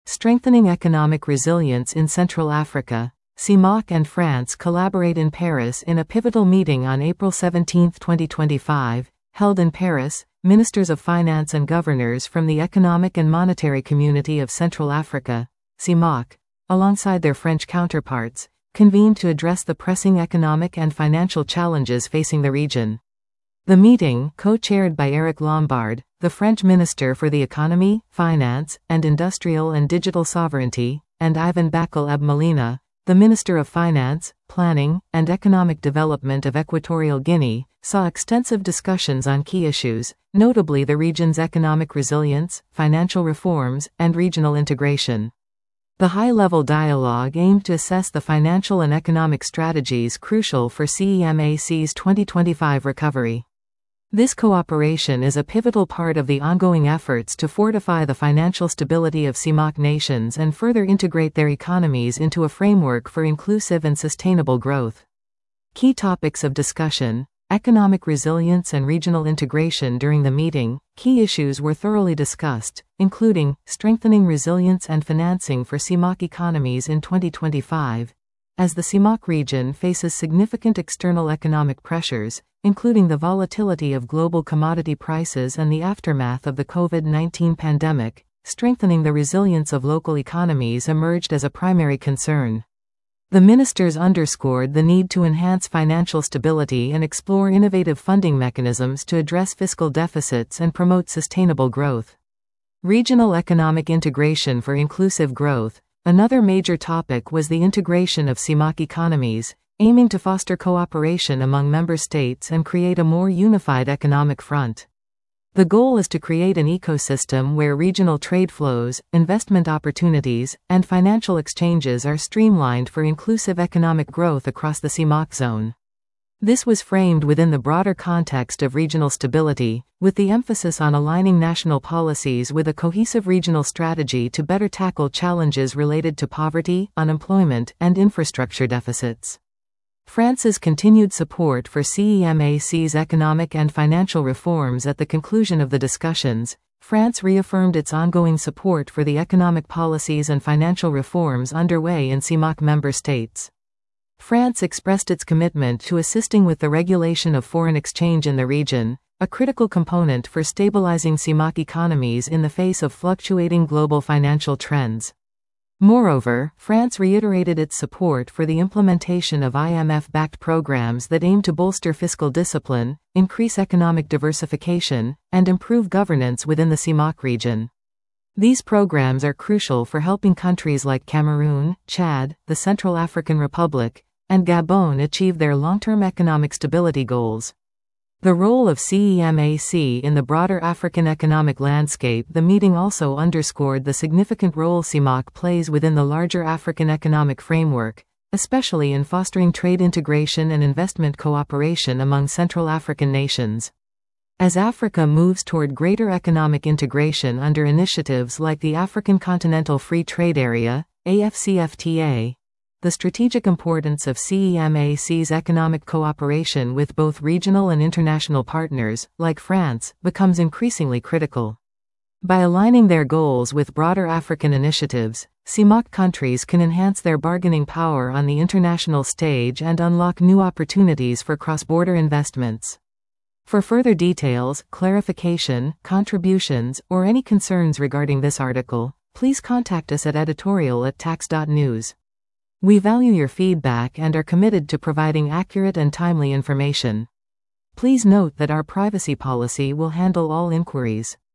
Strengthening Economic Resilience in Central Africa. CIMAC and France collaborate in Paris in a pivotal meeting on April 17, 2025, held in Paris. Ministers of Finance and governors from the Economic and Monetary Community of Central Africa, CIMAC, alongside their French counterparts, convened to address the pressing economic and financial challenges facing the region. The meeting, co-chaired by Eric Lombard, the French Minister for the Economy, Finance, and Industrial and Digital Sovereignty, and Ivan Bakel Abmelina, the Minister of Finance, Planning, and Economic Development of Equatorial Guinea, saw extensive discussions on key issues, notably the region's economic resilience, financial reforms, and regional integration. The high-level dialogue aimed to assess the financial and economic strategies crucial for CEMAC's 2025 recovery. This cooperation is a pivotal part of the ongoing efforts to fortify the financial stability of CIMAC nations and further integrate their economies into a framework for inclusive and sustainable growth. Key topics of discussion: economic resilience and regional integration. During the meeting, key issues were thoroughly discussed, including strengthening resilience and financing for CIMAC economies in 2025, as the CIMAC region faces significant external economic pressures, including the volatility of global commodity prices and the aftermath of the COVID-19 pandemic. Strengthening the resilience of local economies emerged as a primary concern. The ministers underscored the need to enhance financial stability and explore innovative funding mechanisms to address fiscal deficits and promote sustainable growth. Regional economic integration for inclusive growth. Another major topic was the integration of CIMAC economies, aiming to foster cooperation among member states and create a more unified economic front. The goal is to create an ecosystem where regional trade flows, investment opportunities, and financial exchanges are streamlined for inclusive economic growth across the CIMAC zone. This was framed within the broader context of regional stability, with the emphasis on aligning national policies with a cohesive regional strategy to better tackle challenges related to poverty, unemployment, and infrastructure deficits. France's continued support for CEMAC's economic and financial reforms. At the conclusion of the discussions, France reaffirmed its ongoing support for the economic policies and financial reforms underway in CIMAC member states. France expressed its commitment to assisting with the regulation of foreign exchange in the region, a critical component for stabilizing CIMAC economies in the face of fluctuating global financial trends. Moreover, France reiterated its support for the implementation of IMF-backed programs that aim to bolster fiscal discipline, increase economic diversification, and improve governance within the CIMAC region. These programs are crucial for helping countries like Cameroon, Chad, the Central African Republic, and Gabon achieve their long-term economic stability goals. The role of CEMAC in the broader African economic landscape. The meeting also underscored the significant role CIMAC plays within the larger African economic framework, especially in fostering trade integration and investment cooperation among Central African nations. As Africa moves toward greater economic integration under initiatives like the African Continental Free Trade Area, AFCFTA, the strategic importance of CEMAC's economic cooperation with both regional and international partners, like France, becomes increasingly critical. By aligning their goals with broader African initiatives, CIMAC countries can enhance their bargaining power on the international stage and unlock new opportunities for cross-border investments. For further details, clarification, contributions, or any concerns regarding this article, please contact us at editorial@tax.news. We value your feedback and are committed to providing accurate and timely information. Please note that our privacy policy will handle all inquiries.